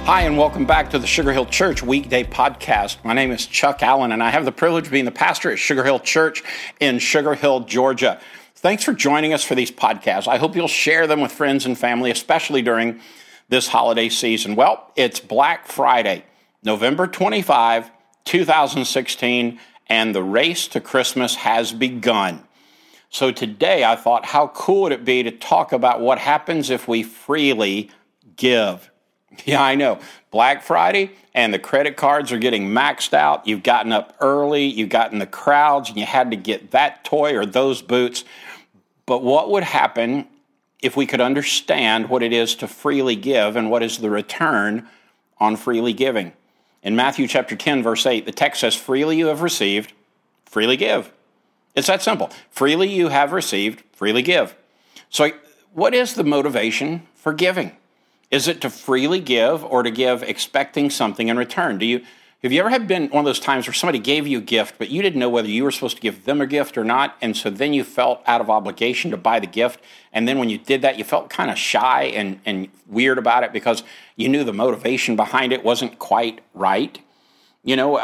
Hi, and welcome back to the Sugar Hill Church Weekday Podcast. My name is Chuck Allen, and I have the privilege of being the pastor at Sugar Hill Church in Sugar Hill, Georgia. Thanks for joining us for these podcasts. I hope you'll share them with friends and family, especially during this holiday season. Well, it's Black Friday, November 25, 2016, and the race to Christmas has begun. So today I thought, how cool would it be to talk about what happens if we freely give? Yeah, I know. Black Friday and the credit cards are getting maxed out. You've gotten up early, you've gotten the crowds, and you had to get that toy or those boots. But what would happen if we could understand what it is to freely give and what is the return on freely giving? In Matthew chapter 10, verse 8, the text says, freely you have received, freely give. It's that simple. Freely you have received, freely give. So what is the motivation for giving? Is it to freely give or to give expecting something in return? Have you ever been one of those times where somebody gave you a gift, but you didn't know whether you were supposed to give them a gift or not, and so then you felt out of obligation to buy the gift, and then when you did that, you felt kind of shy and weird about it because you knew the motivation behind it wasn't quite right? You know,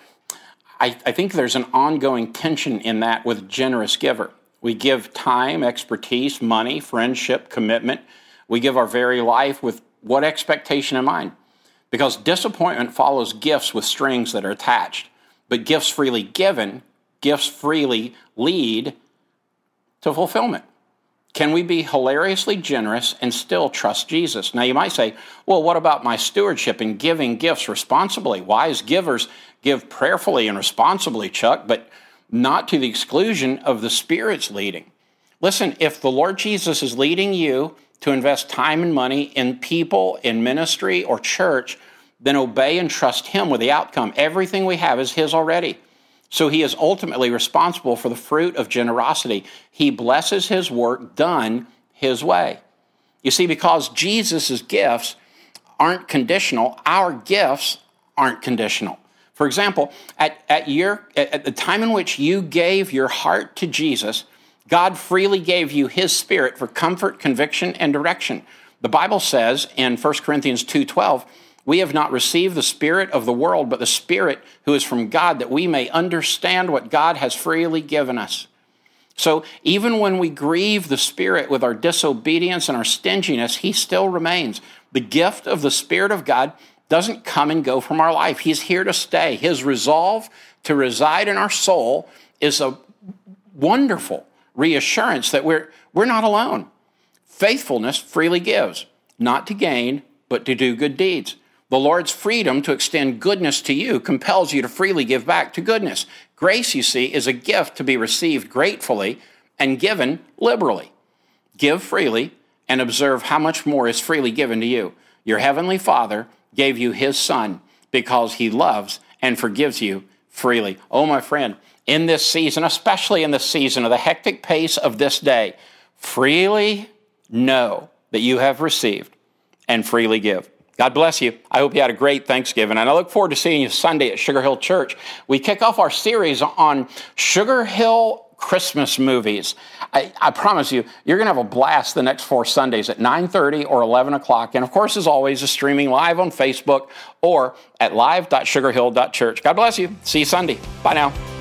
I think there's an ongoing tension in that with generous giver. We give time, expertise, money, friendship, commitment. We give our very life with what expectation in mind? Because disappointment follows gifts with strings that are attached. But gifts freely given, gifts freely lead to fulfillment. Can we be hilariously generous and still trust Jesus? Now you might say, well, what about my stewardship and giving gifts responsibly? Wise givers give prayerfully and responsibly, Chuck, but not to the exclusion of the Spirit's leading. Listen, if the Lord Jesus is leading you to invest time and money in people, in ministry, or church, then obey and trust Him with the outcome. Everything we have is His already. So He is ultimately responsible for the fruit of generosity. He blesses His work done His way. You see, because Jesus' gifts aren't conditional, our gifts aren't conditional. For example, at the time in which you gave your heart to Jesus, God freely gave you His Spirit for comfort, conviction, and direction. The Bible says in 1 Corinthians 2:12, we have not received the spirit of the world, but the Spirit who is from God, that we may understand what God has freely given us. So even when we grieve the Spirit with our disobedience and our stinginess, He still remains. The gift of the Spirit of God doesn't come and go from our life. He's here to stay. His resolve to reside in our soul is a wonderful reassurance that we're not alone. Faithfulness freely gives, not to gain, but to do good deeds. The Lord's freedom to extend goodness to you compels you to freely give back to goodness. Grace, you see, is a gift to be received gratefully and given liberally. Give freely and observe how much more is freely given to you. Your heavenly Father gave you His Son because He loves and forgives you freely. Oh, my friend, in this season, especially in the season of the hectic pace of this day, freely know that you have received and freely give. God bless you. I hope you had a great Thanksgiving, and I look forward to seeing you Sunday at Sugar Hill Church. We kick off our series on Sugar Hill Christmas movies. I promise you, you're going to have a blast the next 4 Sundays at 9:30 or 11 o'clock. And of course, as always, is streaming live on Facebook or at live.sugarhill.church. God bless you. See you Sunday. Bye now.